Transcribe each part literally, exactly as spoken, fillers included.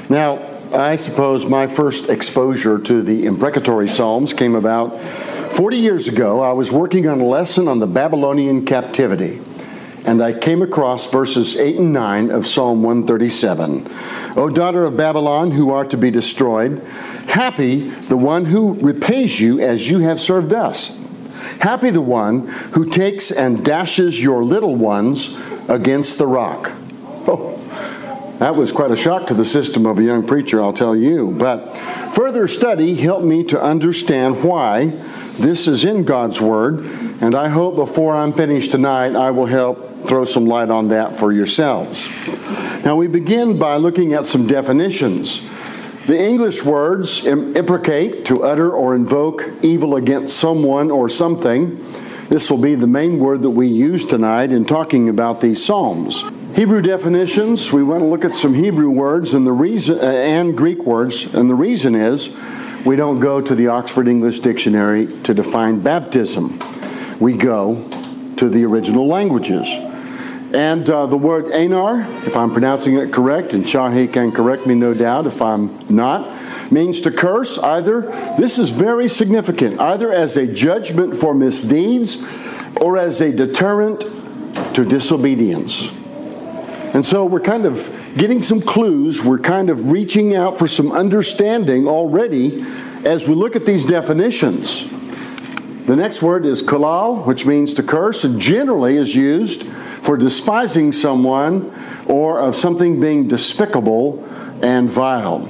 Now, I suppose my first exposure to the imprecatory Psalms came about forty years ago. I was working on a lesson on the Babylonian captivity, and I came across verses eight and nine of Psalm one thirty-seven. O daughter of Babylon, who are to be destroyed, happy the one who repays you as you have served us. Happy the one who takes and dashes your little ones against the rock. Oh, that was quite a shock to the system of a young preacher, I'll tell you. But further study helped me to understand why this is in God's Word, and I hope before I'm finished tonight, I will help throw some light on that for yourselves. Now, we begin by looking at some definitions. The English words imprecate, to utter or invoke evil against someone or something. This will be the main word that we use tonight in talking about these Psalms. Hebrew definitions, we want to look at some Hebrew words and the reason uh, and Greek words, and the reason is we don't go to the Oxford English Dictionary to define baptism. We go to the original languages. And uh, the word anar, if I'm pronouncing it correct, and Shahi can correct me no doubt if I'm not, means to curse either, this is very significant, either as a judgment for misdeeds or as a deterrent to disobedience. And so we're kind of getting some clues, we're kind of reaching out for some understanding already as we look at these definitions. The next word is kalal, which means to curse, and generally is used for despising someone or of something being despicable and vile.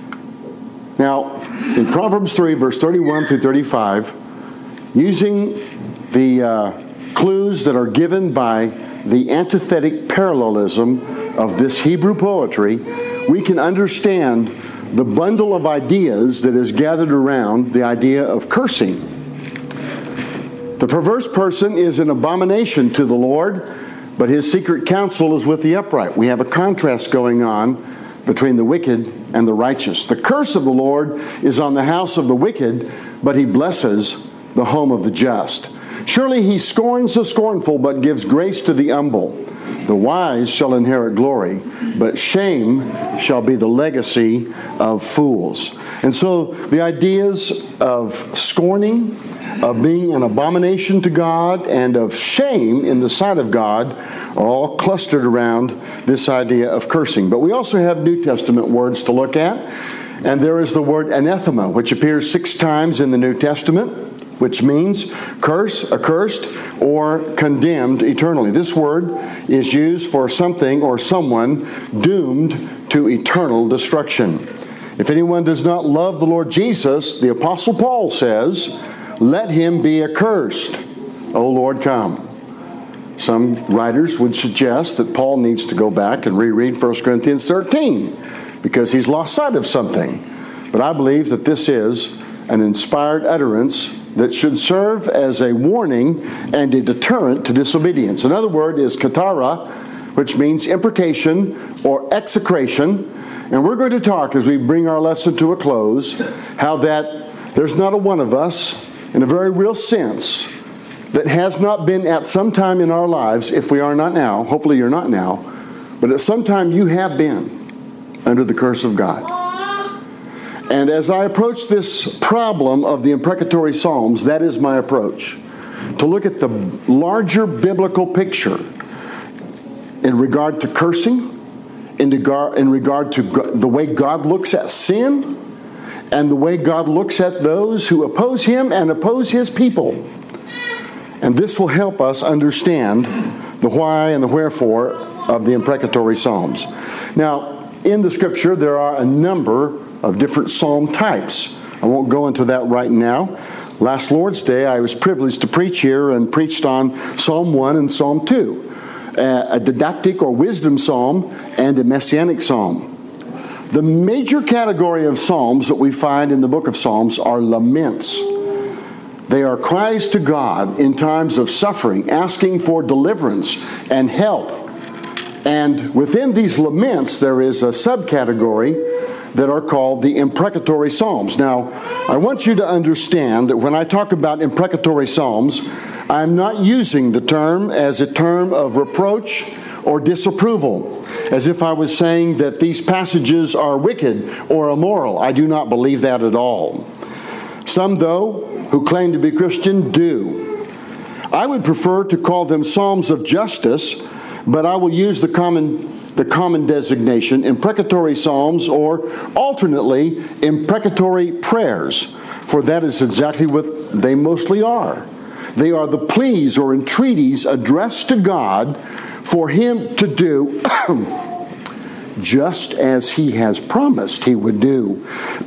Now, in Proverbs three, verse thirty-one through thirty-five, using the uh, clues that are given by the antithetic parallelism of this Hebrew poetry, we can understand the bundle of ideas that is gathered around the idea of cursing. The perverse person is an abomination to the Lord, but his secret counsel is with the upright. We have a contrast going on between the wicked and the righteous. The curse of the Lord is on the house of the wicked, but he blesses the home of the just. Surely he scorns the scornful, but gives grace to the humble. The wise shall inherit glory, but shame shall be the legacy of fools. And so the ideas of scorning, of being an abomination to God, and of shame in the sight of God are all clustered around this idea of cursing. But we also have New Testament words to look at. And there is the word anathema, which appears six times in the New Testament, which means curse, accursed, or condemned eternally. This word is used for something or someone doomed to eternal destruction. If anyone does not love the Lord Jesus, the Apostle Paul says, let him be accursed. O Lord, come. Some writers would suggest that Paul needs to go back and reread First Corinthians thirteen because he's lost sight of something. But I believe that this is an inspired utterance that should serve as a warning and a deterrent to disobedience. Another word is katara, which means imprecation or execration. And we're going to talk as we bring our lesson to a close, how that there's not a one of us, in a very real sense, that has not been at some time in our lives, if we are not now, hopefully you're not now, but at some time you have been under the curse of God. And as I approach this problem of the imprecatory Psalms, that is my approach. To look at the larger biblical picture in regard to cursing, in regard to the way God looks at sin, and the way God looks at those who oppose Him and oppose His people. And this will help us understand the why and the wherefore of the imprecatory Psalms. Now, in the Scripture, there are a number of different psalm types. I won't go into that right now. Last Lord's Day, I was privileged to preach here and preached on Psalm one and Psalm two, a didactic or wisdom psalm and a messianic psalm. The major category of psalms that we find in the book of Psalms are laments. They are cries to God in times of suffering, asking for deliverance and help. And within these laments, there is a subcategory that are called the imprecatory Psalms. Now, I want you to understand that when I talk about imprecatory Psalms, I'm not using the term as a term of reproach or disapproval. as if I was saying that these passages are wicked or immoral. I do not believe that at all. Some, though, who claim to be Christian do. I would prefer to call them Psalms of Justice, but I will use the common the common designation, imprecatory psalms, or alternately, imprecatory prayers, for that is exactly what they mostly are. They are the pleas or entreaties addressed to God for Him to do just as He has promised He would do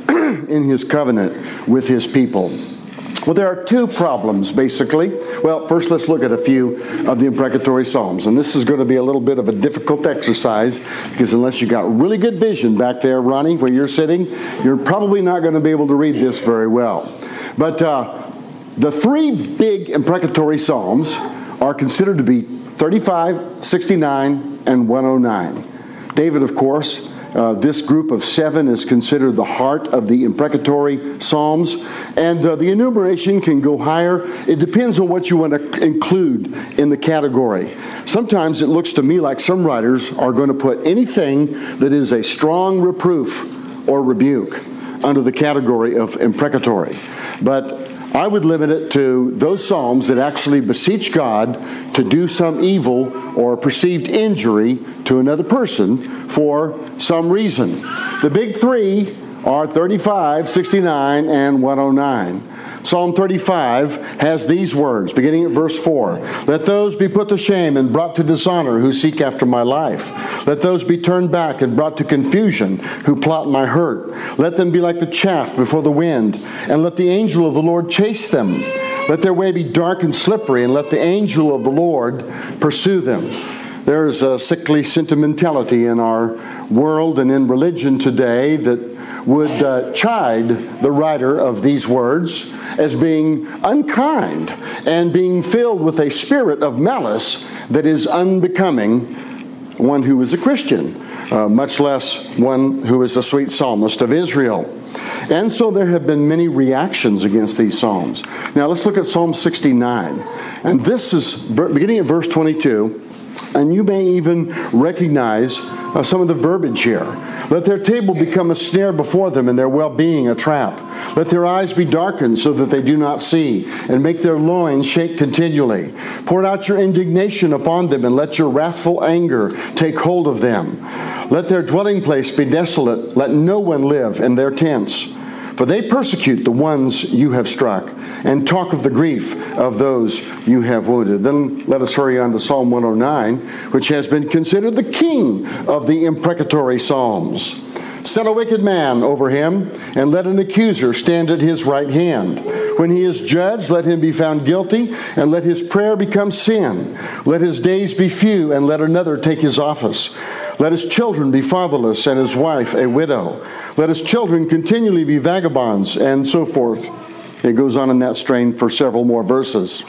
in His covenant with His people. Well, there are two problems, basically. Well, first let's look at a few of the imprecatory psalms. And this is going to be a little bit of a difficult exercise, because unless you got really good vision back there, Ronnie, where you're sitting, you're probably not going to be able to read this very well. But uh, the three big imprecatory psalms are considered to be thirty-five, sixty-nine, and one oh nine. David, of course, Uh, this group of seven is considered the heart of the imprecatory psalms, and uh, the enumeration can go higher. It depends on what you want to include in the category. Sometimes it looks to me like some writers are going to put anything that is a strong reproof or rebuke under the category of imprecatory. But I would limit it to those psalms that actually beseech God to do some evil or perceived injury to another person for some reason. The big three are thirty-five, sixty-nine, and one oh nine. Psalm thirty-five has these words, beginning at verse four. Let those be put to shame and brought to dishonor who seek after my life. Let those be turned back and brought to confusion who plot my hurt. Let them be like the chaff before the wind, and let the angel of the Lord chase them. Let their way be dark and slippery, and let the angel of the Lord pursue them. There's a sickly sentimentality in our world and in religion today that would uh, chide the writer of these words as being unkind and being filled with a spirit of malice that is unbecoming one who is a Christian, uh, much less one who is a sweet psalmist of Israel. And so there have been many reactions against these psalms. Now let's look at Psalm sixty-nine. And this is beginning at verse twenty-two. And you may even recognize uh, some of the verbiage here. Let their table become a snare before them, and their well-being a trap. Let their eyes be darkened so that they do not see, and make their loins shake continually. Pour out your indignation upon them, and let your wrathful anger take hold of them. Let their dwelling place be desolate. Let no one live in their tents. For they persecute the ones you have struck, and talk of the grief of those you have wounded. Then let us hurry on to Psalm one oh nine, which has been considered the king of the imprecatory psalms. Set a wicked man over him, and let an accuser stand at his right hand. When he is judged, let him be found guilty, and let his prayer become sin. Let his days be few, and let another take his office. Let his children be fatherless, and his wife a widow. Let his children continually be vagabonds, and so forth. It goes on in that strain for several more verses.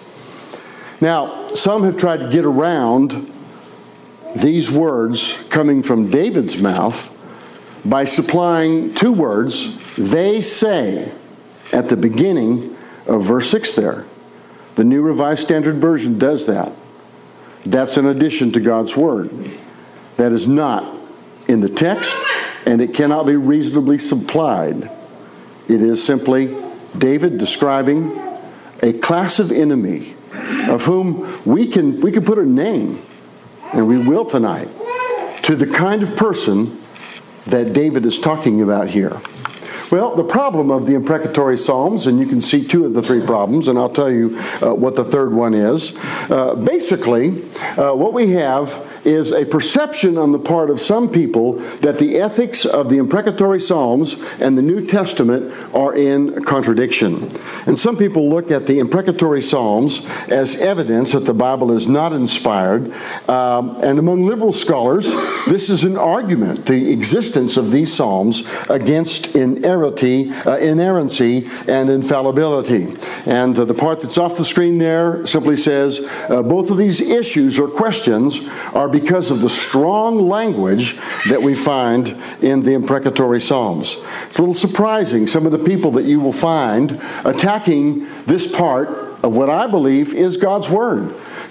Now, some have tried to get around these words coming from David's mouth by supplying two words, they say, at the beginning of verse six there. The New Revised Standard Version does that. That's an addition to God's Word. That is not in the text, and it cannot be reasonably supplied. It is simply David describing a class of enemy of whom we can, we can put a name, and we will tonight, to the kind of person that David is talking about here. Well, the problem of the imprecatory psalms, and you can see two of the three problems, and I'll tell you uh, what the third one is. Uh, basically, uh, what we have is a perception on the part of some people that the ethics of the imprecatory psalms and the New Testament are in contradiction. And some people look at the imprecatory psalms as evidence that the Bible is not inspired. Um, and among liberal scholars, this is an argument, the existence of these psalms, against inerrancy, uh, inerrancy and infallibility. And uh, the part that's off the screen there simply says, uh, both of these issues or questions are because of the strong language that we find in the imprecatory psalms. It's a little surprising, some of the people that you will find attacking this part of what I believe is God's Word.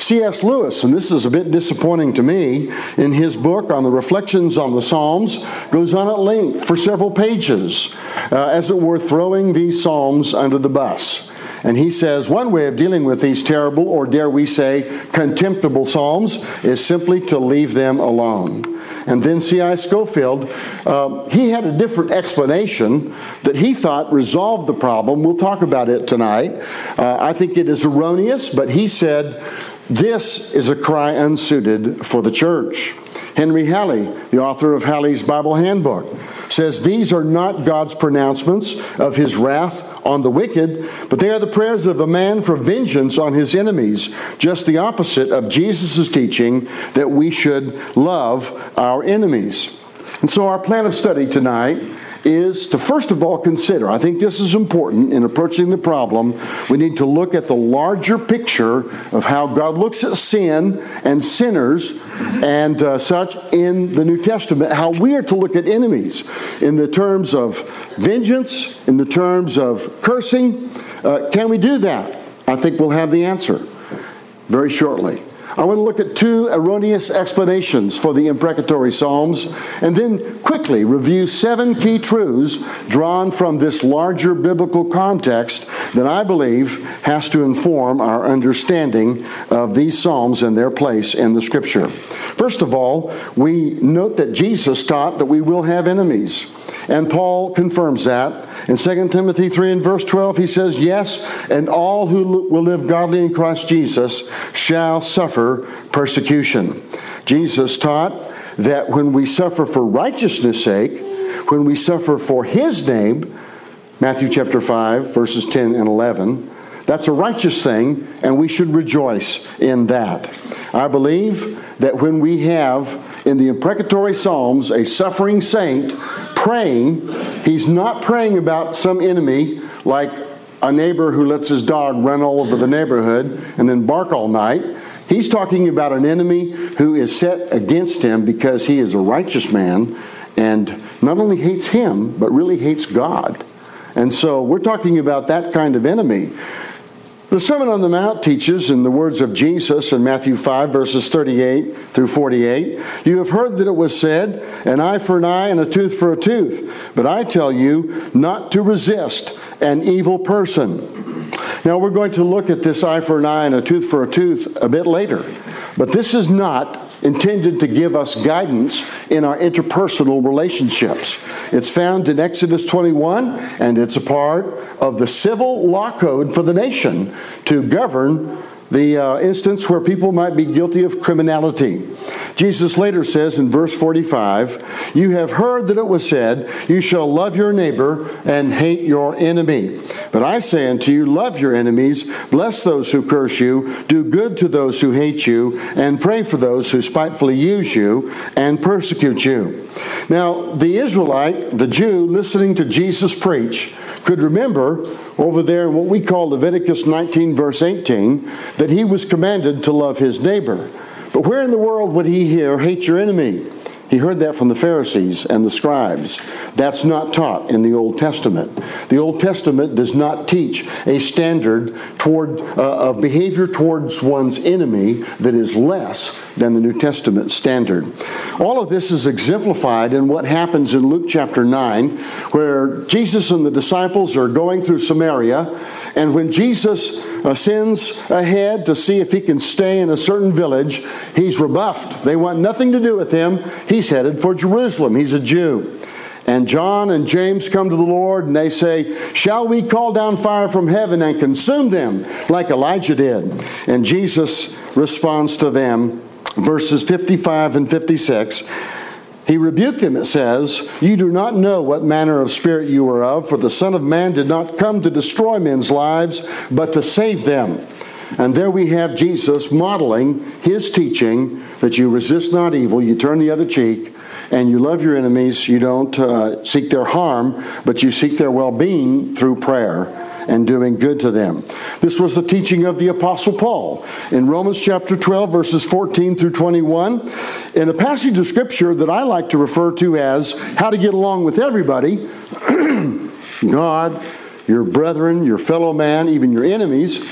C S Lewis, and this is a bit disappointing to me, in his book on the Reflections on the Psalms, goes on at length for several pages, uh, as it were throwing these psalms under the bus. And he says one way of dealing with these terrible, or dare we say, contemptible psalms is simply to leave them alone. And then C I Scofield, uh, he had a different explanation that he thought resolved the problem. We'll talk about it tonight. Uh, I think it is erroneous, but he said, this is a cry unsuited for the church. Henry Halley, the author of Halley's Bible Handbook, says these are not God's pronouncements of his wrath on the wicked, but they are the prayers of a man for vengeance on his enemies, just the opposite of Jesus' teaching that we should love our enemies. And so our plan of study tonight is to first of all consider, I think this is important in approaching the problem, we need to look at the larger picture of how God looks at sin and sinners and uh, such in the New Testament, how we are to look at enemies in the terms of vengeance, in the terms of cursing. Uh, can we do that? I think we'll have the answer very shortly. I want to look at two erroneous explanations for the imprecatory psalms, and then quickly review seven key truths drawn from this larger biblical context that I believe has to inform our understanding of these psalms and their place in the Scripture. First of all, we note that Jesus taught that we will have enemies. And Paul confirms that. In Second Timothy three and verse twelve, he says, yes, and all who will live godly in Christ Jesus shall suffer persecution. Jesus taught that when we suffer for righteousness' sake, when we suffer for His name, Matthew chapter five, verses ten and eleven, that's a righteous thing, and we should rejoice in that. I believe that when we have in the imprecatory psalms a suffering saint praying, he's not praying about some enemy like a neighbor who lets his dog run all over the neighborhood and then bark all night. He's talking about an enemy who is set against him because he is a righteous man and not only hates him, but really hates God. And so we're talking about that kind of enemy. The Sermon on the Mount teaches, in the words of Jesus in Matthew five, verses thirty-eight through forty-eight, you have heard that it was said, an eye for an eye and a tooth for a tooth. But I tell you not to resist an evil person. Now we're going to look at this eye for an eye and a tooth for a tooth a bit later. But this is not intended to give us guidance in our interpersonal relationships. It's found in Exodus twenty-one, and it's a part of the civil law code for the nation to govern the uh, instance where people might be guilty of criminality. Jesus later says in verse forty-five, you have heard that it was said, you shall love your neighbor and hate your enemy. But I say unto you, love your enemies, bless those who curse you, do good to those who hate you, and pray for those who spitefully use you and persecute you. Now, the Israelite, the Jew, listening to Jesus preach, could remember over there in what we call Leviticus nineteen, verse eighteen, that he was commanded to love his neighbor. But where in the world would he hear, hate your enemy? He heard that from the Pharisees and the scribes. That's not taught in the Old Testament. The Old Testament does not teach a standard toward uh, of behavior towards one's enemy that is less than the New Testament standard. All of this is exemplified in what happens in Luke chapter nine, where Jesus and the disciples are going through Samaria, and when Jesus uh, sends ahead to see if he can stay in a certain village, he's rebuffed. They want nothing to do with him. He's headed for Jerusalem. He's a Jew. And John and James come to the Lord and they say, shall we call down fire from heaven and consume them like Elijah did? And Jesus responds to them, verses fifty-five and fifty-six. He rebuked them, it says, you do not know what manner of spirit you are of, for the Son of Man did not come to destroy men's lives, but to save them. And there we have Jesus modeling his teaching that you resist not evil, you turn the other cheek, and you love your enemies. You don't uh, seek their harm, but you seek their well-being through prayer and doing good to them. This was the teaching of the Apostle Paul in Romans chapter twelve, verses fourteen through twenty-one, in a passage of Scripture that I like to refer to as how to get along with everybody. God, your brethren, your fellow man, even your enemies.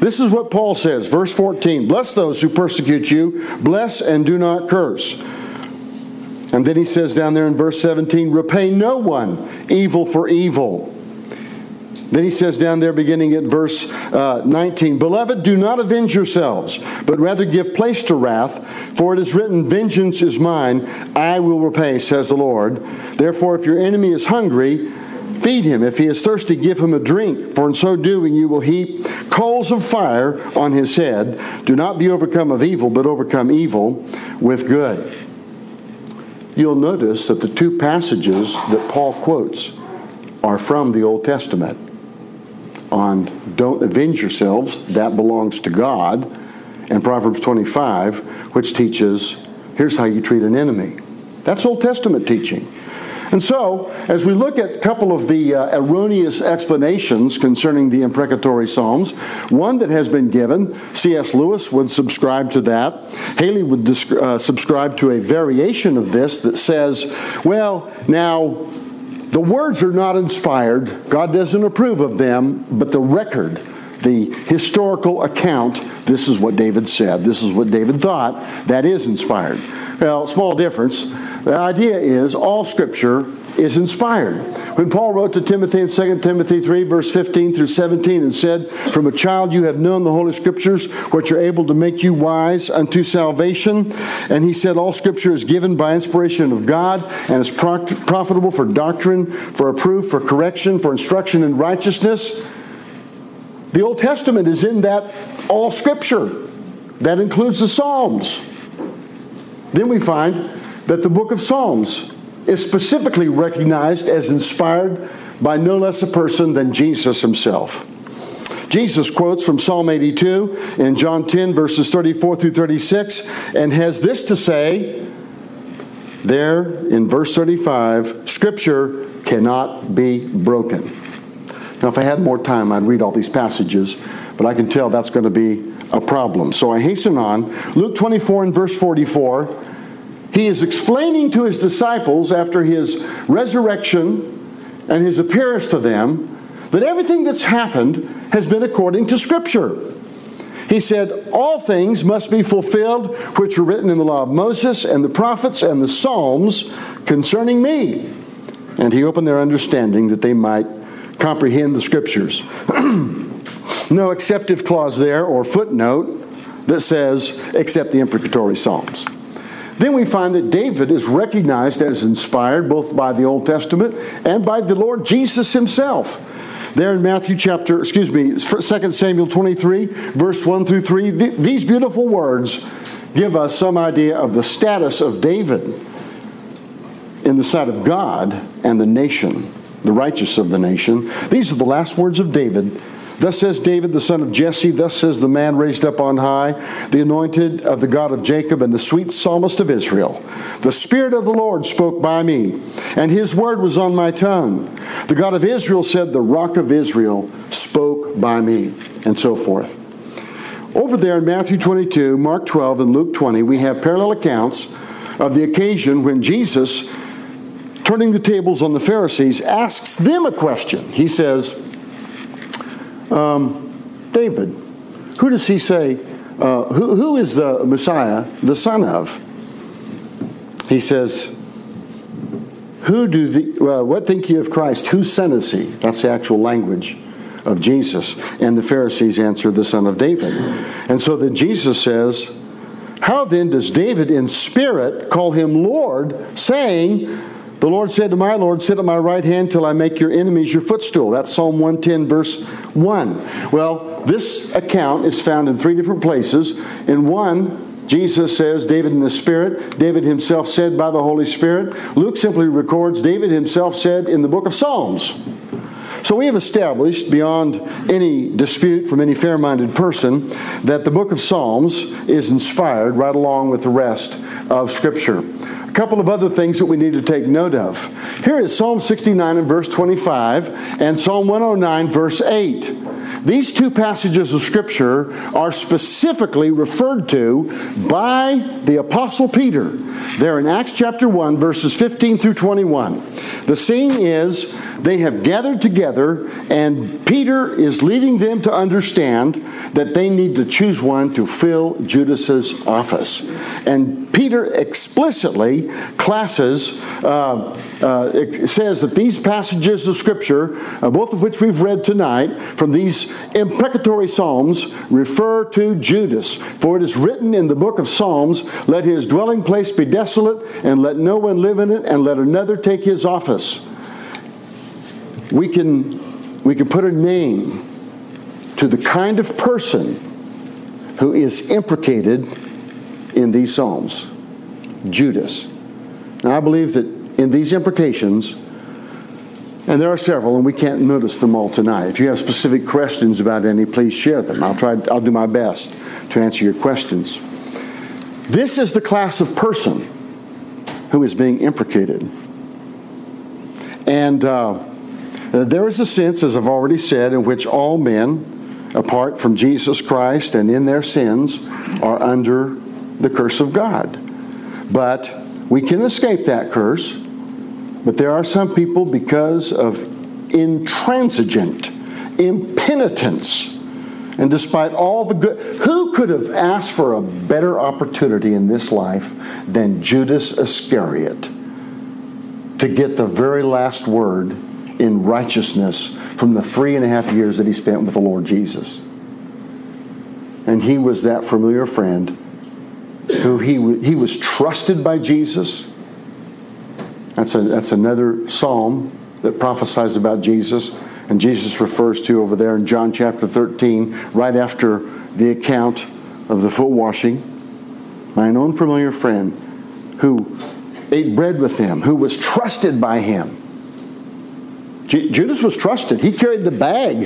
This is what Paul says, verse fourteen, bless those who persecute you, bless and do not curse. And then he says down there in verse seventeen, repay no one evil for evil. Then he says down there beginning at verse uh, nineteen, beloved, do not avenge yourselves, but rather give place to wrath, for it is written, vengeance is mine, I will repay, says the Lord. Therefore, if your enemy is hungry, feed him. If he is thirsty, give him a drink, for in so doing you will heap coals of fire on his head. Do not be overcome of evil, but overcome evil with good. You'll notice that the two passages that Paul quotes are from the Old Testament. On don't avenge yourselves, that belongs to God, and Proverbs twenty-five, which teaches here's how you treat an enemy. That's Old Testament teaching. And so, as we look at a couple of the uh, erroneous explanations concerning the imprecatory Psalms, one that has been given, C S Lewis would subscribe to that. Haley would dis- uh, subscribe to a variation of this that says, well, now, the words are not inspired. God doesn't approve of them, but the record, the historical account, this is what David said, this is what David thought, that is inspired. Well, small difference. The idea is all Scripture is inspired. When Paul wrote to Timothy in Second Timothy three, verse fifteen through seventeen, and said, from a child you have known the Holy Scriptures, which are able to make you wise unto salvation. And he said, all Scripture is given by inspiration of God, and is profitable for doctrine, for reproof, for correction, for instruction in righteousness. The Old Testament is in that all Scripture. That includes the Psalms. Then we find that the book of Psalms is specifically recognized as inspired by no less a person than Jesus himself. Jesus quotes from Psalm eighty-two in John ten, verses thirty-four through thirty-six, and has this to say there in verse thirty-five, Scripture cannot be broken. Now, if I had more time, I'd read all these passages, but I can tell that's going to be a problem. So I hasten on. Luke twenty-four and verse forty-four, he is explaining to his disciples after his resurrection and his appearance to them that everything that's happened has been according to Scripture. He said, all things must be fulfilled which are written in the law of Moses and the prophets and the Psalms concerning me. And he opened their understanding that they might comprehend the Scriptures. No exceptive clause there or footnote that says, except the imprecatory Psalms. Then we find that David is recognized as inspired both by the Old Testament and by the Lord Jesus himself. There in Matthew chapter, excuse me, Second Samuel twenty-three, verse one through three, th- these beautiful words give us some idea of the status of David in the sight of God and the nation, the righteous of the nation. These are the last words of David. Thus says David, the son of Jesse, thus says the man raised up on high, the anointed of the God of Jacob and the sweet psalmist of Israel. The Spirit of the Lord spoke by me, and his word was on my tongue. The God of Israel said, the rock of Israel spoke by me, and so forth. Over there in Matthew twenty-two, Mark twelve, and Luke twenty, we have parallel accounts of the occasion when Jesus, turning the tables on the Pharisees, asks them a question. He says, Um, David, who does he say, uh, who, who is the Messiah the son of? He says, who do the, well, what think you of Christ? Whose son is he? That's the actual language of Jesus. And the Pharisees answer, the son of David. And so then Jesus says, how then does David in spirit call him Lord, saying, the Lord said to my Lord, sit at my right hand till I make your enemies your footstool. That's Psalm one ten, verse one. Well, this account is found in three different places. In one, Jesus says, David in the Spirit. David himself said by the Holy Spirit. Luke simply records, David himself said in the book of Psalms. So we have established, beyond any dispute from any fair-minded person, that the book of Psalms is inspired right along with the rest of Scripture. A couple of other things that we need to take note of. Here is Psalm sixty-nine and verse twenty-five and Psalm one oh nine verse eight. these two passages of Scripture are specifically referred to by the Apostle Peter. They're in Acts chapter one, verses fifteen through twenty-one. The scene is they have gathered together, and Peter is leading them to understand that they need to choose one to fill Judas's office. And Peter explicitly classes, uh, uh, it says that these passages of Scripture, uh, both of which we've read tonight, from these imprecatory Psalms, refer to Judas. For it is written in the book of Psalms, let his dwelling place be desolate, and let no one live in it, and let another take his office. We can, we can put a name to the kind of person who is implicated in these Psalms. Judas. Now I believe that in these implications, and there are several, and we can't notice them all tonight. If you have specific questions about any, please share them. I'll try, I'll do my best to answer your questions. This is the class of person who is being implicated. And uh, there is a sense, as I've already said, in which all men, apart from Jesus Christ and in their sins, are under the curse of God. But we can escape that curse. But there are some people, because of intransigent impenitence, and despite all the good, who could have asked for a better opportunity in this life than Judas Iscariot to get the very last word in righteousness from the three and a half years that he spent with the Lord Jesus? And he was that familiar friend who he he was trusted by Jesus. That's a that's another psalm that prophesies about Jesus, and Jesus refers to over there in John chapter thirteen, right after the account of the foot washing. Mine own familiar friend who ate bread with him, who was trusted by him. J- Judas was trusted. He carried the bag.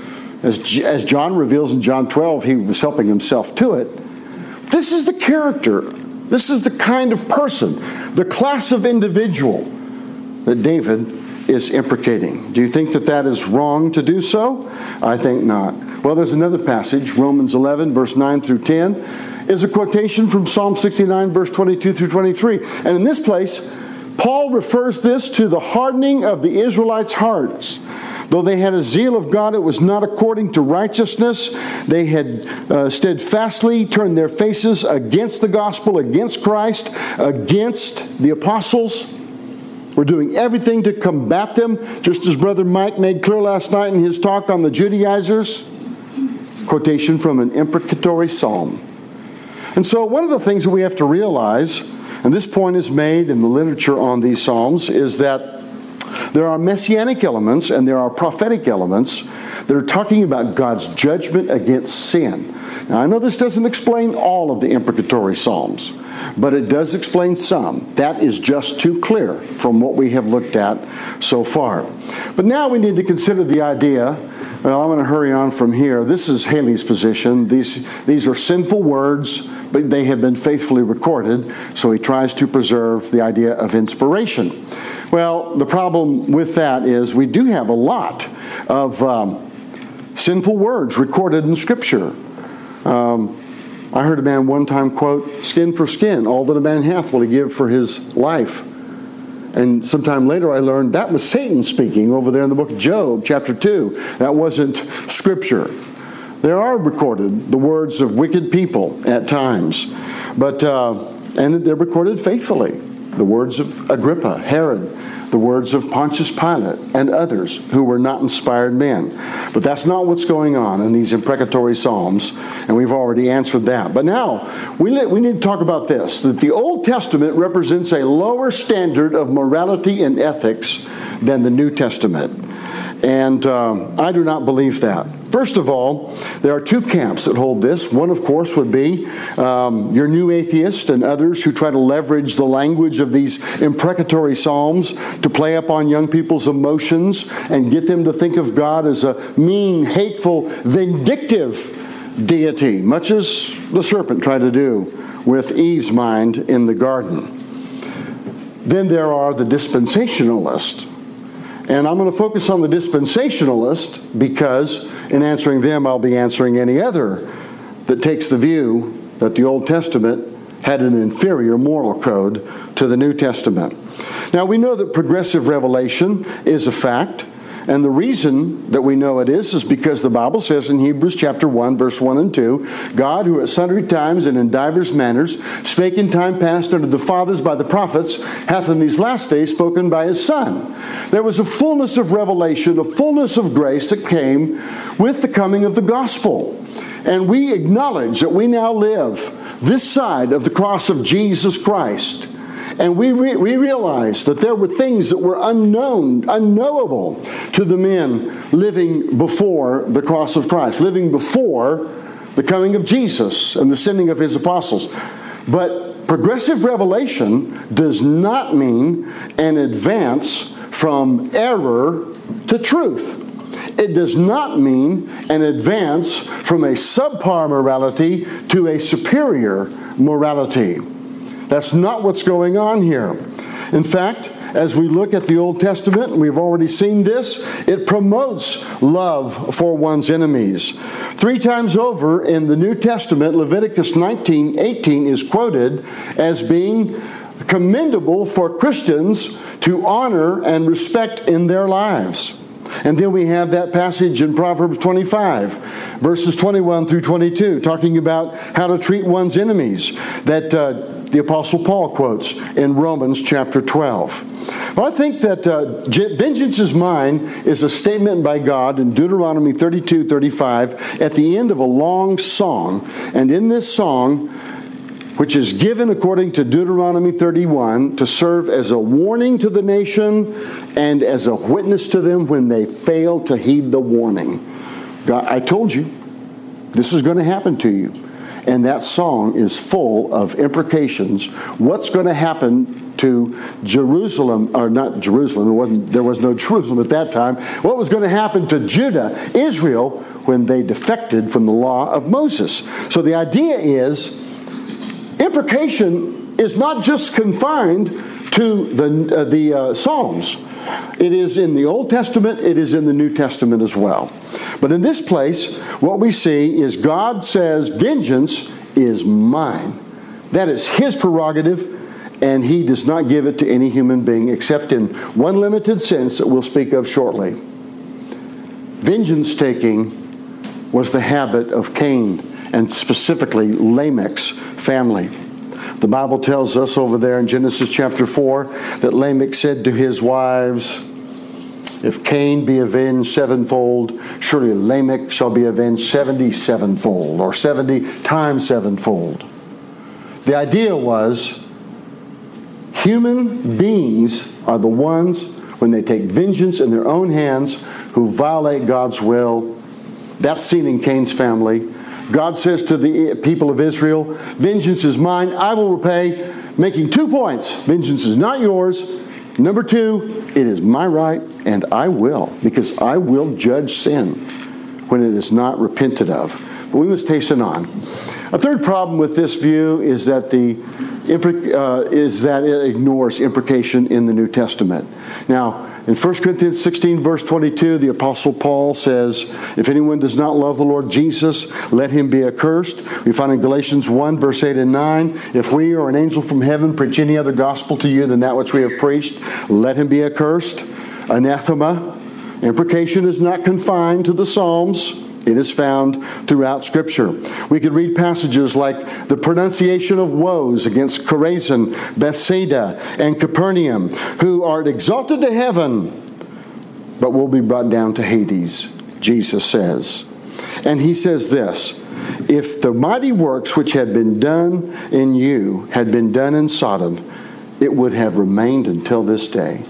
As, as John reveals in John twelve, he was helping himself to it. This is the character. This is the kind of person, the class of individual that David is imprecating. Do you think that that is wrong to do so? I think not. Well, there's another passage, Romans eleven, verse nine through ten, is a quotation from Psalm sixty-nine, verse twenty-two through twenty-three. And in this place, Paul refers this to the hardening of the Israelites' hearts. Though they had a zeal of God, it was not according to righteousness. They had uh, steadfastly turned their faces against the gospel, against Christ, against the apostles. We're doing everything to combat them, just as Brother Mike made clear last night in his talk on the Judaizers. Quotation from an imprecatory psalm. And so one of the things that we have to realize, and this point is made in the literature on these psalms, is that there are messianic elements and there are prophetic elements that are talking about God's judgment against sin. Now, I know this doesn't explain all of the imprecatory psalms, but it does explain some. That is just too clear from what we have looked at so far. But now we need to consider the idea. Well, I'm going to hurry on from here. This is Haley's position. These, these are sinful words, but they have been faithfully recorded, so he tries to preserve the idea of inspiration. Well, the problem with that is we do have a lot of um, sinful words recorded in Scripture. Um, I heard a man one time quote, "Skin for skin, all that a man hath will he give for his life." And sometime later I learned that was Satan speaking over there in the book of Job, chapter two. That wasn't Scripture. There are recorded the words of wicked people at times, but uh, and they're recorded faithfully. The words of Agrippa, Herod, the words of Pontius Pilate, and others who were not inspired men. But that's not what's going on in these imprecatory psalms, and we've already answered that. But now, we, we need to talk about this, that the Old Testament represents a lower standard of morality and ethics than the New Testament. And um, I do not believe that. First of all, there are two camps that hold this. One, of course, would be um, your new atheist and others who try to leverage the language of these imprecatory psalms to play upon young people's emotions and get them to think of God as a mean, hateful, vindictive deity, much as the serpent tried to do with Eve's mind in the garden. Then there are the dispensationalists. And I'm going to focus on the dispensationalist because In answering them, I'll be answering any other that takes the view that the Old Testament had an inferior moral code to the New Testament. Now, we know that progressive revelation is a fact, and the reason that we know it is is because the Bible says in Hebrews chapter one, verse one and two, God, who at sundry times and in divers manners spake in time past unto the fathers by the prophets, hath in these last days spoken by His Son. There was a fullness of revelation, a fullness of grace that came with the coming of the gospel. And we acknowledge that we now live this side of the cross of Jesus Christ. And we, re- we realize that there were things that were unknown, unknowable to the men living before the cross of Christ, living before the coming of Jesus and the sending of His apostles. But progressive revelation does not mean an advance from error to truth. It does not mean an advance from a subpar morality to a superior morality. That's not what's going on here. In fact, as we look at the Old Testament, and we've already seen this, it promotes love for one's enemies. Three times over in the New Testament, Leviticus nineteen eighteen is quoted as being commendable for Christians to honor and respect in their lives. And then we have that passage in Proverbs twenty-five, verses twenty-one through twenty-two, talking about how to treat one's enemies, that uh, the Apostle Paul quotes in Romans chapter twelve. But I think that uh, vengeance is mine is a statement by God in Deuteronomy thirty-two thirty-five at the end of a long song. And in this song, which is given according to Deuteronomy thirty-one to serve as a warning to the nation and as a witness to them when they fail to heed the warning. God, I told you, this is going to happen to you. And that song is full of imprecations. What's going to happen to Jerusalem, or not Jerusalem, it wasn't, there was no Jerusalem at that time. What was going to happen to Judah, Israel, when they defected from the law of Moses? So the idea is, imprecation is not just confined to the, uh, the uh, Psalms. It is in the Old Testament, it is in the New Testament as well. But in this place, what we see is God says, vengeance is mine. That is His prerogative, and He does not give it to any human being except in one limited sense that we'll speak of shortly. Vengeance taking was the habit of Cain, and specifically Lamech's family. The Bible tells us over there in Genesis chapter four that Lamech said to his wives, if Cain be avenged sevenfold, surely Lamech shall be avenged seventy-sevenfold, or seventy times sevenfold. The idea was, human beings are the ones, when they take vengeance in their own hands, who violate God's will. That's seen in Cain's family. God says to the people of Israel, vengeance is mine, I will repay, making two points. Vengeance is not yours. Number two, it is my right, and I will, because I will judge sin when it is not repented of. But we must hasten on. A third problem with this view is that the uh, is that it ignores imprecation in the New Testament. Now, in First Corinthians sixteen, verse twenty-two, the Apostle Paul says, if anyone does not love the Lord Jesus, let him be accursed. We find in Galatians one, verse eight and nine, if we or an angel from heaven preach any other gospel to you than that which we have preached, let him be accursed. Anathema. Imprecation is not confined to the Psalms. It is found throughout Scripture. We could read passages like the pronunciation of woes against Chorazin, Bethsaida, and Capernaum, who are exalted to heaven, but will be brought down to Hades, Jesus says. And he says this, if the mighty works which had been done in you had been done in Sodom, it would have remained until this day.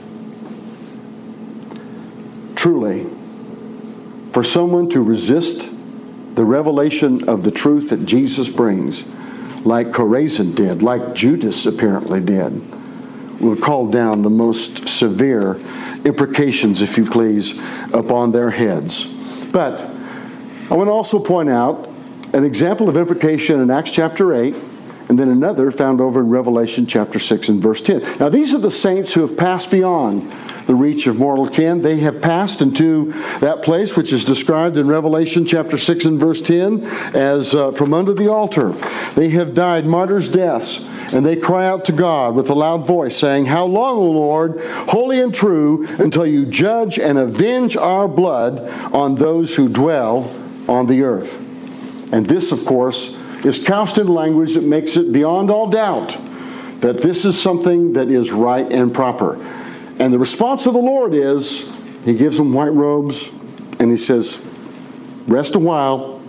Truly, for someone to resist the revelation of the truth that Jesus brings, like Chorazin did, like Judas apparently did, will call down the most severe imprecations, if you please, upon their heads. But I want to also point out an example of imprecation in Acts chapter eight, and then another found over in Revelation chapter six and verse ten. Now these are the saints who have passed beyond the reach of mortal ken. They have passed into that place which is described in Revelation chapter six and verse ten as uh, from under the altar. They have died martyrs' deaths, and they cry out to God with a loud voice, saying, "How long, O Lord, holy and true, until you judge and avenge our blood on those who dwell on the earth?" And this, of course, is couched in language that makes it beyond all doubt that this is something that is right and proper. And the response of the Lord is, He gives them white robes, and He says, rest a while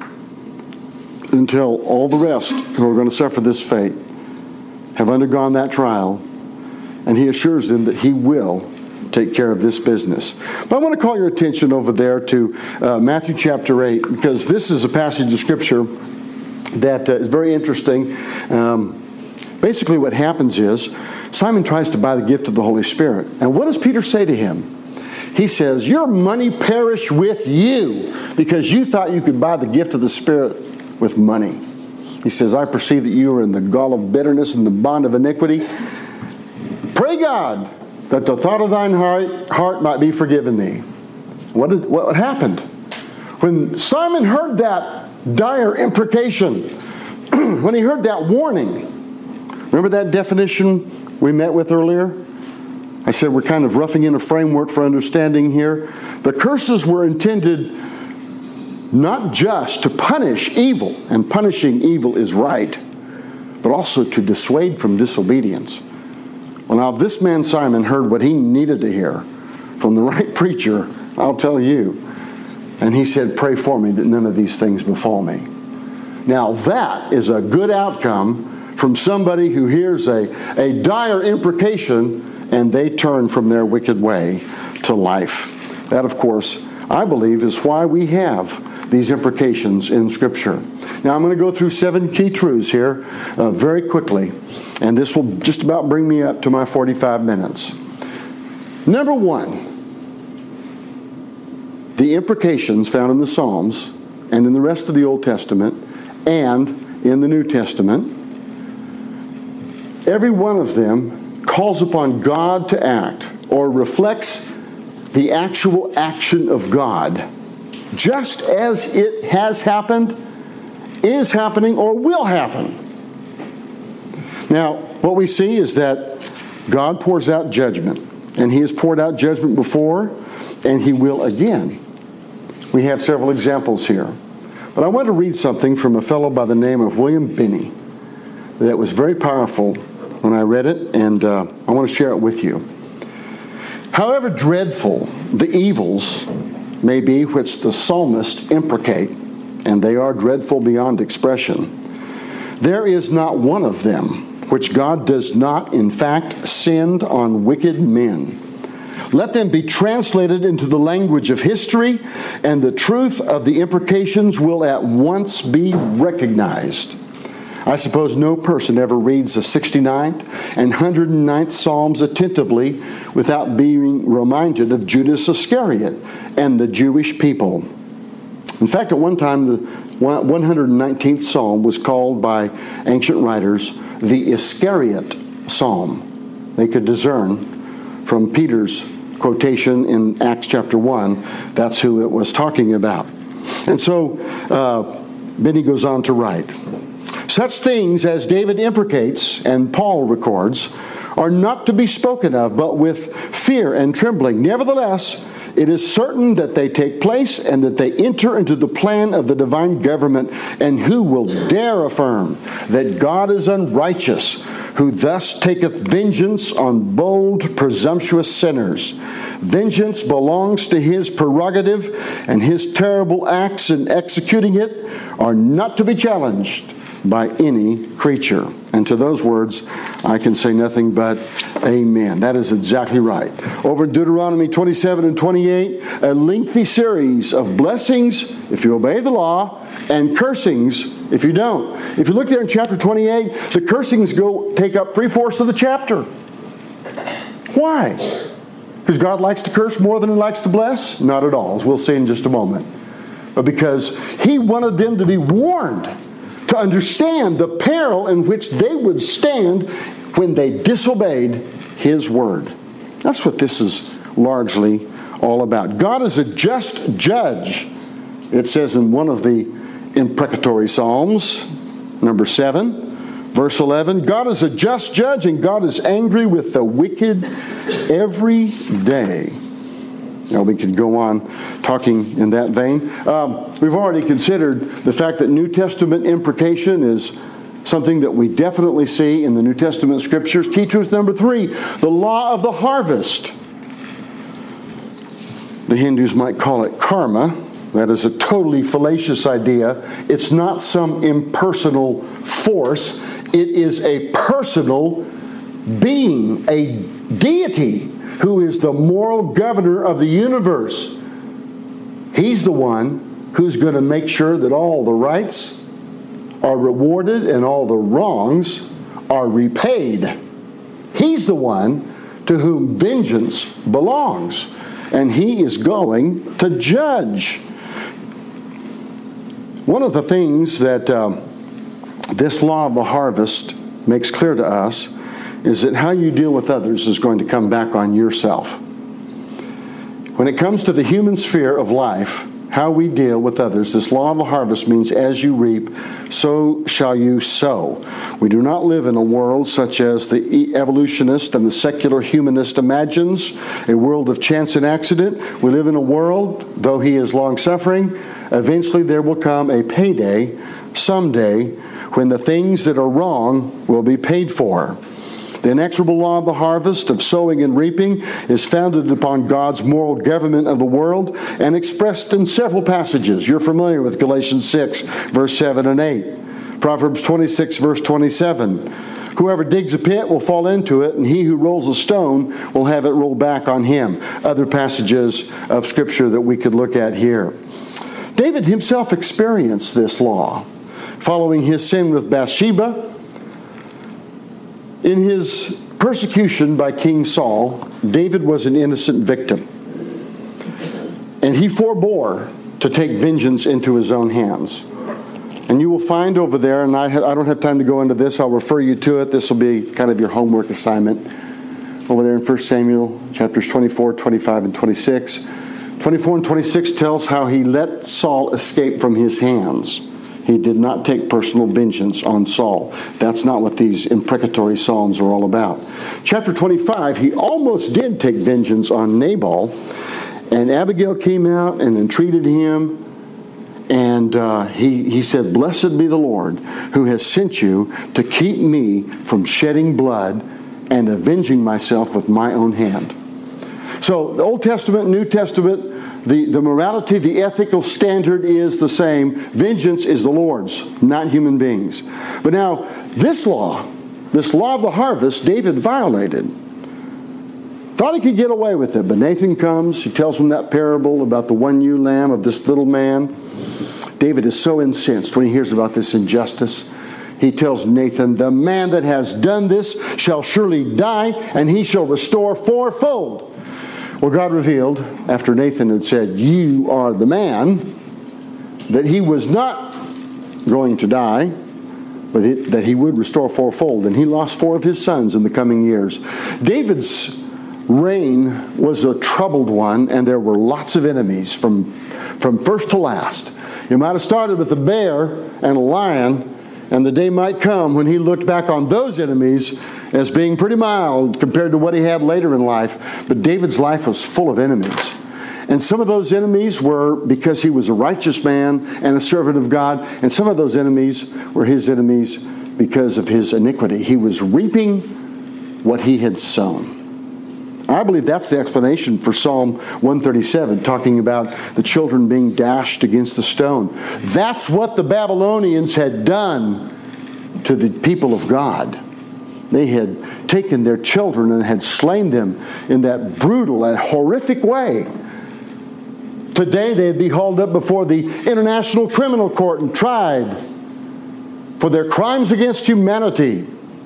until all the rest who are going to suffer this fate have undergone that trial. And He assures them that He will take care of this business. But I want to call your attention over there to uh, Matthew chapter eight, because this is a passage of Scripture that uh, is very interesting. Um, basically what happens is Simon tries to buy the gift of the Holy Spirit. And what does Peter say to him? He says, "Your money perish with you, because you thought you could buy the gift of the Spirit with money." He says, "I perceive that you are in the gall of bitterness and the bond of iniquity. Pray God that the thought of thine heart, heart might be forgiven thee." What, did, what happened? When Simon heard that dire imprecation, when he heard that warning, remember that definition we met with earlier? I said we're kind of roughing in a framework for understanding here. The curses were intended not just to punish evil, and punishing evil is right, but also to dissuade from disobedience. Well, now this man Simon heard what he needed to hear from the right preacher, I'll tell you. And he said, "Pray for me that none of these things befall me." Now that is a good outcome from somebody who hears a, a dire imprecation and they turn from their wicked way to life. That, of course, I believe is why we have these imprecations in Scripture. Now I'm going to go through seven key truths here uh, very quickly, and this will just about bring me up to my forty-five minutes. Number one, the imprecations found in the Psalms and in the rest of the Old Testament and in the New Testament, every one of them calls upon God to act or reflects the actual action of God, just as it has happened, is happening, or will happen. Now, what we see is that God pours out judgment, and He has poured out judgment before, and He will again. We have several examples here. But I want to read something from a fellow by the name of William Binney that was very powerful when I read it, and uh, I want to share it with you. "However dreadful the evils may be which the psalmists imprecate, and they are dreadful beyond expression, there is not one of them which God does not in fact send on wicked men. Let them be translated into the language of history, and the truth of the imprecations will at once be recognized. I suppose no person ever reads the sixty-ninth and one hundred ninth Psalms attentively without being reminded of Judas Iscariot and the Jewish people. In fact, at one time, the one hundred nineteenth Psalm was called by ancient writers the Iscariot Psalm. They could discern from Peter's quotation in Acts chapter one, that's who it was talking about. And so, uh, Binney goes on to write, "Such things as David imprecates and Paul records are not to be spoken of, but with fear and trembling. Nevertheless, it is certain that they take place and that they enter into the plan of the divine government. And who will dare affirm that God is unrighteous, who thus taketh vengeance on bold, presumptuous sinners? Vengeance belongs to His prerogative, and His terrible acts in executing it are not to be challenged by any creature." And to those words, I can say nothing but amen. That is exactly right. Over in Deuteronomy twenty-seven and twenty-eight, a lengthy series of blessings if you obey the law, and cursings if you don't. If you look there in chapter twenty-eight, the cursings go take up three-fourths of the chapter. Why? Because God likes to curse more than He likes to bless? Not at all, as we'll see in just a moment. But because He wanted them to be warned, to understand the peril in which they would stand when they disobeyed His word. That's what this is largely all about. God is a just judge. It says in one of the imprecatory Psalms, number seven, verse eleven, God is a just judge and God is angry with the wicked every day. Now we could go on talking in that vein. Um, we've already considered the fact that New Testament imprecation is something that we definitely see in the New Testament Scriptures. Key truth number three, the law of the harvest. The Hindus might call it karma. That is a totally fallacious idea. It's not some impersonal force. It is a personal being, a deity who is the moral governor of the universe. He's the one who's going to make sure that all the rights are rewarded and all the wrongs are repaid. He's the one to whom vengeance belongs. And He is going to judge. One of the things that uh, this law of the harvest makes clear to us is that how you deal with others is going to come back on yourself. When it comes to the human sphere of life, how we deal with others, this law of the harvest means as you reap, so shall you sow. We do not live in a world such as the evolutionist and the secular humanist imagines, a world of chance and accident. We live in a world, though He is long-suffering, eventually there will come a payday someday when the things that are wrong will be paid for. The inexorable law of the harvest, of sowing and reaping, is founded upon God's moral government of the world and expressed in several passages. You're familiar with Galatians six, verse seven and eight. Proverbs twenty-six, verse twenty-seven. Whoever digs a pit will fall into it, and he who rolls a stone will have it roll back on him. Other passages of Scripture that we could look at here. David himself experienced this law. Following his sin with Bathsheba, in his persecution by King Saul, David was an innocent victim. And he forbore to take vengeance into his own hands. And you will find over there, and I, I don't have time to go into this, I'll refer you to it. This will be kind of your homework assignment. Over there in First Samuel, chapters twenty-four, twenty-five, and twenty-six. twenty-four and twenty-six tells how he let Saul escape from his hands. He did not take personal vengeance on Saul. That's not what these imprecatory psalms are all about. Chapter twenty-five, he almost did take vengeance on Nabal. And Abigail came out and entreated him. And uh, he, he said, "Blessed be the Lord who has sent you to keep me from shedding blood and avenging myself with my own hand." So the Old Testament, New Testament, The, the morality, the ethical standard is the same. Vengeance is the Lord's, not human beings. But now, this law, this law of the harvest, David violated. Thought he could get away with it, but Nathan comes. He tells him that parable about the one ewe lamb of this little man. David is so incensed when he hears about this injustice. He tells Nathan, "The man that has done this shall surely die, and he shall restore fourfold." Well, God revealed, after Nathan had said, "You are the man," that he was not going to die, but it, that he would restore fourfold. And he lost four of his sons in the coming years. David's reign was a troubled one, and there were lots of enemies from, from first to last. It might have started with a bear and a lion, and the day might come when he looked back on those enemies as being pretty mild compared to what he had later in life. But David's life was full of enemies. And some of those enemies were because he was a righteous man and a servant of God. And some of those enemies were his enemies because of his iniquity. He was reaping what he had sown. I believe that's the explanation for Psalm one thirty-seven, talking about the children being dashed against the stone. That's what the Babylonians had done to the people of God. They had taken their children and had slain them in that brutal and horrific way. Today they'd be hauled up before the International Criminal Court and tried for their crimes against humanity.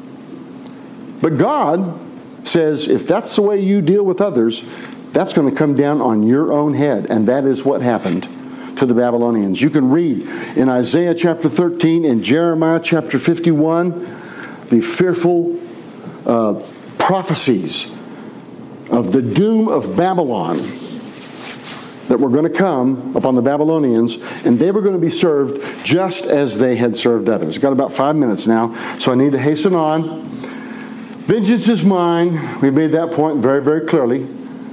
But God says, if that's the way you deal with others, that's going to come down on your own head. And that is what happened to the Babylonians. You can read in Isaiah chapter thirteen and Jeremiah chapter fifty-one the fearful uh, prophecies of the doom of Babylon that were going to come upon the Babylonians, and they were going to be served just as they had served others. Got about five minutes now, so I need to hasten on. Vengeance is mine. We've made that point very, very clearly.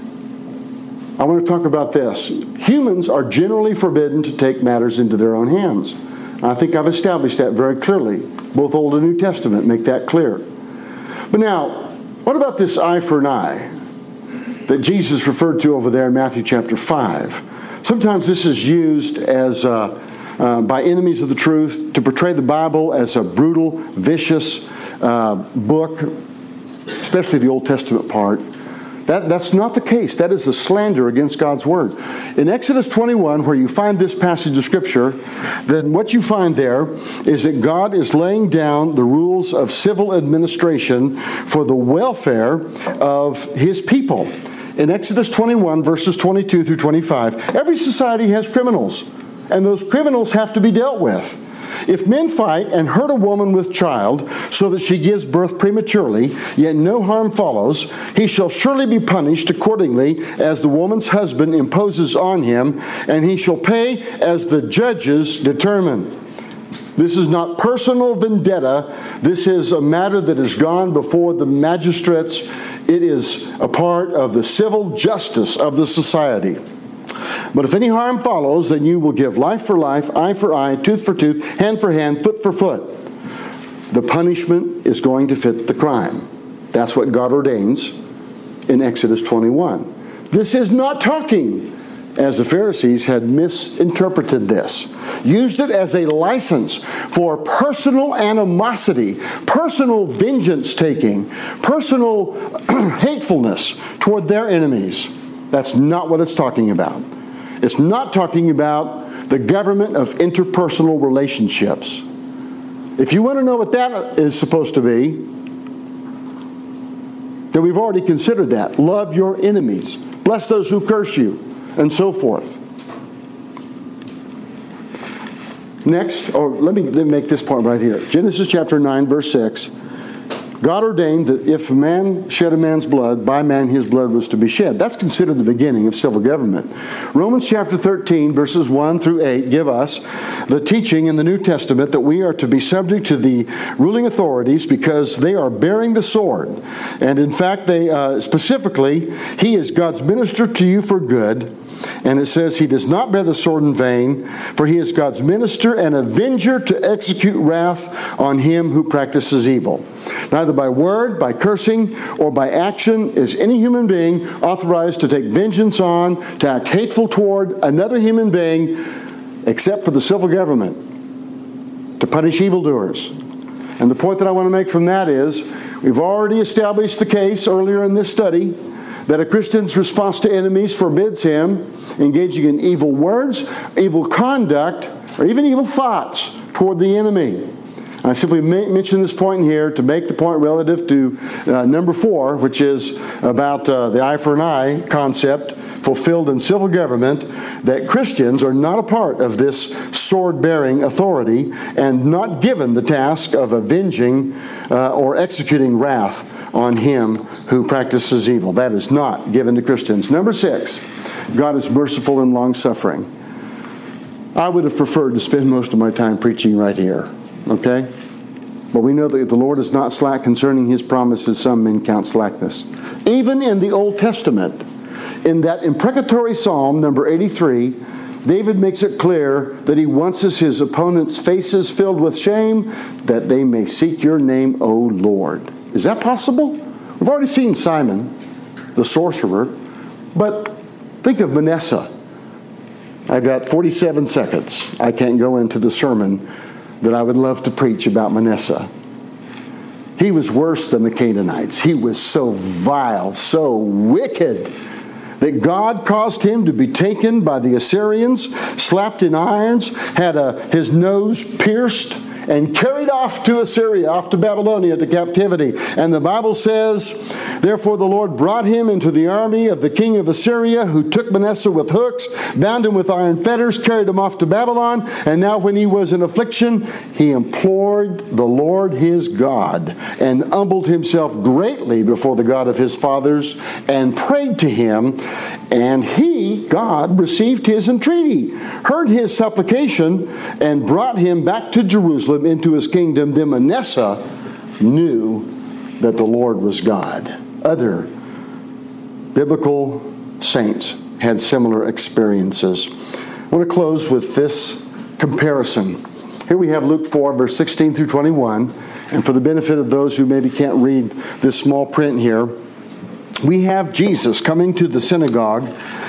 I want to talk about this. Humans are generally forbidden to take matters into their own hands. I think I've established that very clearly. Both Old and New Testament make that clear. But now, what about this eye for an eye that Jesus referred to over there in Matthew chapter five? Sometimes this is used as uh, uh, by enemies of the truth to portray the Bible as a brutal, vicious uh, book, especially the Old Testament part. That, that's not the case. That is a slander against God's Word. In Exodus twenty-one, where you find this passage of Scripture, then what you find there is that God is laying down the rules of civil administration for the welfare of His people. In Exodus twenty-one, verses twenty-two through twenty-five, every society has criminals, and those criminals have to be dealt with. If men fight and hurt a woman with child so that she gives birth prematurely, yet no harm follows, he shall surely be punished accordingly as the woman's husband imposes on him, and he shall pay as the judges determine. This is not personal vendetta. This is a matter that has gone before the magistrates. It is a part of the civil justice of the society. But if any harm follows, then you will give life for life, eye for eye, tooth for tooth, hand for hand, foot for foot. The punishment is going to fit the crime. That's what God ordains in Exodus twenty-one. This is not talking, as the Pharisees had misinterpreted this, used it as a license for personal animosity, personal vengeance taking, personal hatefulness toward their enemies. That's not what it's talking about. It's not talking about the government of interpersonal relationships. If you want to know what that is supposed to be, then we've already considered that. Love your enemies. Bless those who curse you, and so forth. Next, or let me, let me make this point right here. Genesis chapter nine, verse six. God ordained that if a man shed a man's blood, by man his blood was to be shed. That's considered the beginning of civil government. Romans chapter thirteen, verses one through eight give us the teaching in the New Testament that we are to be subject to the ruling authorities because they are bearing the sword. And in fact, they uh, specifically, he is God's minister to you for good. And it says he does not bear the sword in vain, for he is God's minister and avenger to execute wrath on him who practices evil. Neither by word, by cursing, or by action is any human being authorized to take vengeance on, to act hateful toward another human being, except for the civil government, to punish evildoers. And the point that I want to make from that is, we've already established the case earlier in this study, that a Christian's response to enemies forbids him engaging in evil words, evil conduct, or even evil thoughts toward the enemy. I simply mention this point here to make the point relative to uh, number four, which is about uh, the eye for an eye concept fulfilled in civil government, that Christians are not a part of this sword-bearing authority and not given the task of avenging uh, or executing wrath on him who practices evil. That is not given to Christians. Number six, God is merciful and long-suffering. I would have preferred to spend most of my time preaching right here. Okay? But we know that the Lord is not slack concerning His promises. Some men count slackness. Even in the Old Testament, in that imprecatory psalm, number eighty-three, David makes it clear that he wants his opponents' faces filled with shame, that they may seek your name, O Lord. Is that possible? We've already seen Simon, the sorcerer, but think of Manasseh. I've got forty-seven seconds. I can't go into the sermon that I would love to preach about Manasseh. He was worse than the Canaanites. He was so vile, so wicked, that God caused him to be taken by the Assyrians, slapped in irons, had a, his nose pierced, and carried off to Assyria, off to Babylonia, to captivity. And the Bible says Therefore the Lord brought him into the army of the king of Assyria, who took Manasseh with hooks, bound him with iron fetters, carried him off to Babylon. And now when he was in affliction, he implored the Lord his God, and humbled himself greatly before the God of his fathers, and prayed to him. And he, God, received his entreaty, heard his supplication, and brought him back to Jerusalem into his kingdom. Then Manasseh knew that the Lord was God. Other biblical saints had similar experiences. I want to close with this comparison. Here we have Luke four, verse sixteen through twenty-one. And for the benefit of those who maybe can't read this small print here, we have Jesus coming to the synagogue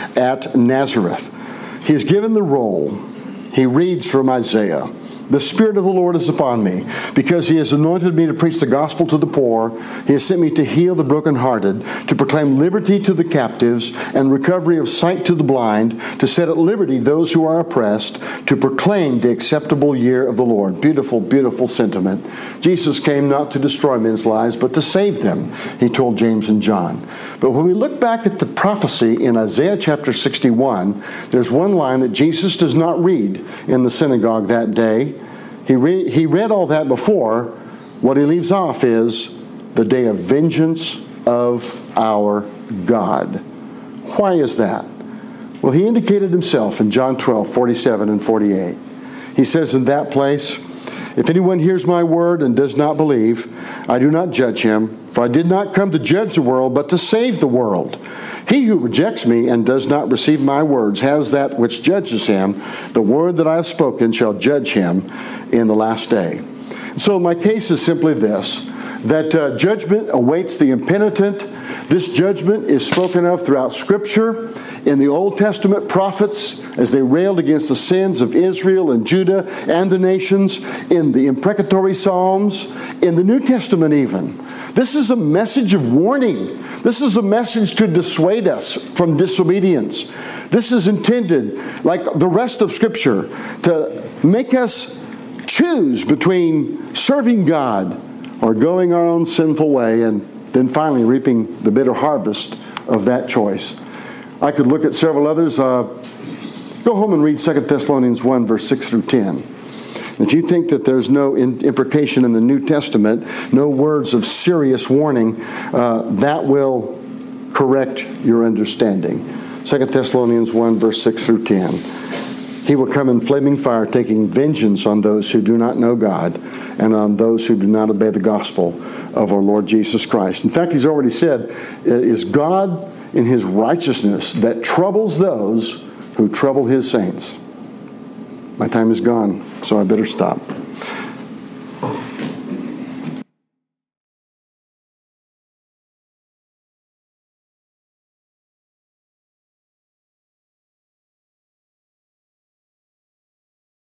at Nazareth. He's given the roll. He reads from Isaiah. The Spirit of the Lord is upon me, because He has anointed me to preach the gospel to the poor. He has sent me to heal the brokenhearted, to proclaim liberty to the captives, and recovery of sight to the blind, to set at liberty those who are oppressed, to proclaim the acceptable year of the Lord. Beautiful, beautiful sentiment. Jesus came not to destroy men's lives, but to save them, He told James and John. But when we look back at the prophecy in Isaiah chapter sixty-one, there's one line that Jesus does not read in the synagogue that day. He, re- he read all that before. What he leaves off is the day of vengeance of our God. Why is that? Well, he indicated himself in John twelve, forty-seven and forty-eight. He says in that place, if anyone hears my word and does not believe, I do not judge him, for I did not come to judge the world, but to save the world. He who rejects me and does not receive my words has that which judges him. The word that I have spoken shall judge him in the last day. So my case is simply this, that uh, judgment awaits the impenitent. This judgment is spoken of throughout Scripture. In the Old Testament, prophets, as they railed against the sins of Israel and Judah and the nations, in the imprecatory Psalms, in the New Testament even. This is a message of warning. This is a message to dissuade us from disobedience. This is intended, like the rest of Scripture, to make us choose between serving God or going our own sinful way, and then finally reaping the bitter harvest of that choice. I could look at several others. Uh, go home and read Second Thessalonians one, verse six through ten. If you think that there's no imprecation in the New Testament, no words of serious warning, uh, that will correct your understanding. Second Thessalonians one, verse six through ten. He will come in flaming fire, taking vengeance on those who do not know God and on those who do not obey the gospel of our Lord Jesus Christ. In fact, he's already said, it is God in His righteousness that troubles those who trouble His saints. My time is gone, so I better stop.